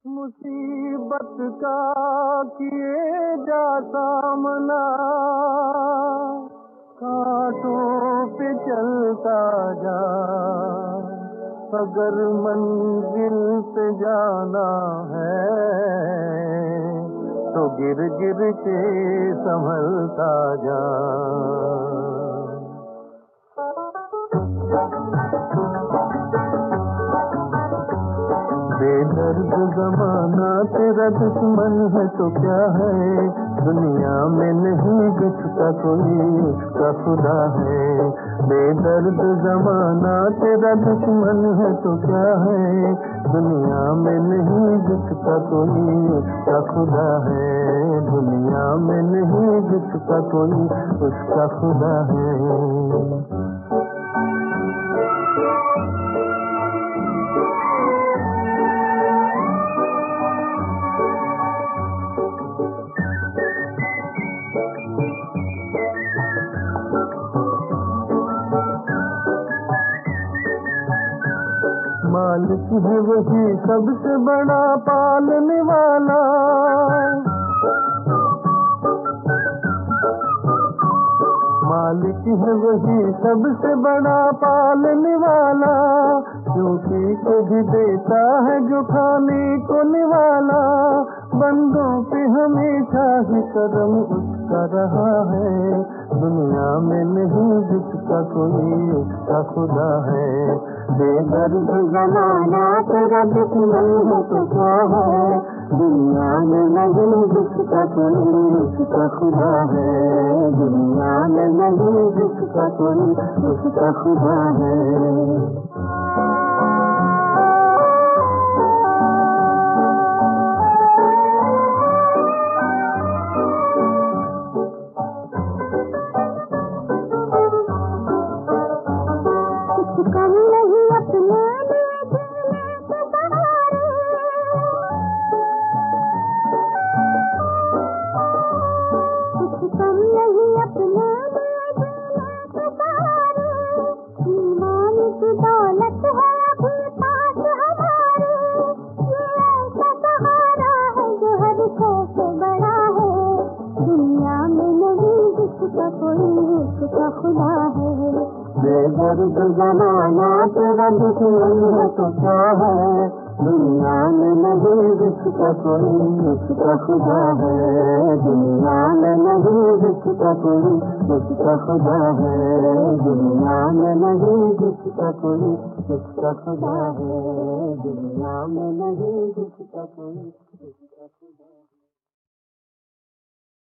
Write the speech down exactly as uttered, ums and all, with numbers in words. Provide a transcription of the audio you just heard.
मुसीबत का किए जा सामना, कांटों पे चलता जा, अगर मंजिल पे जाना है तो गिर गिर के संभलता जा। बेदर्द ज़माना तेरा दुश्मन है तो क्या है, दुनिया में नहीं जिसका कोई उसका खुदा है। बेदर्द ज़माना तेरा दुश्मन है तो क्या है, दुनिया में नहीं जिसका कोई उसका खुदा है। दुनिया में नहीं जिसका कोई उसका खुदा है। मालिक है वही सबसे बड़ा पालने वाला, मालिक है वही सबसे बड़ा पालने वाला, क्योंकि को भी देता है जो खाने को निवाला। बंदों पे हमेशा ही करम उसका रहा है, दुनिया में नहीं जिसका कोई उसका खुदा है। बेदर्द ज़माना तेरा दुश्मन है तो क्या है, दुनिया में नहीं जिसका कोई उसका खुदा है। दुनिया में नहीं जिसका कोई उसका खुदा है। कम नहीं अपने लिए जीने के सहारे, कुछ कम नहीं अपने लिए जीने के सहारे। ईमान की दौलत है अभी पास हमारे, ये ऐसा सहारा है जो हर से बड़ा है। दुनिया में नहीं जिसका कोई उसका खुदा है। बेदर्द ज़माना तेरा दुश्मन है तो क्या है, दुनिया में नहीं जिसका कोई उसका खुदा है। दुनिया में नहीं जिसका कोई उसका खुदा है। दुनिया में नहीं जिसका कोई उसका खुदा है। दुनिया में नहीं जिसका कोई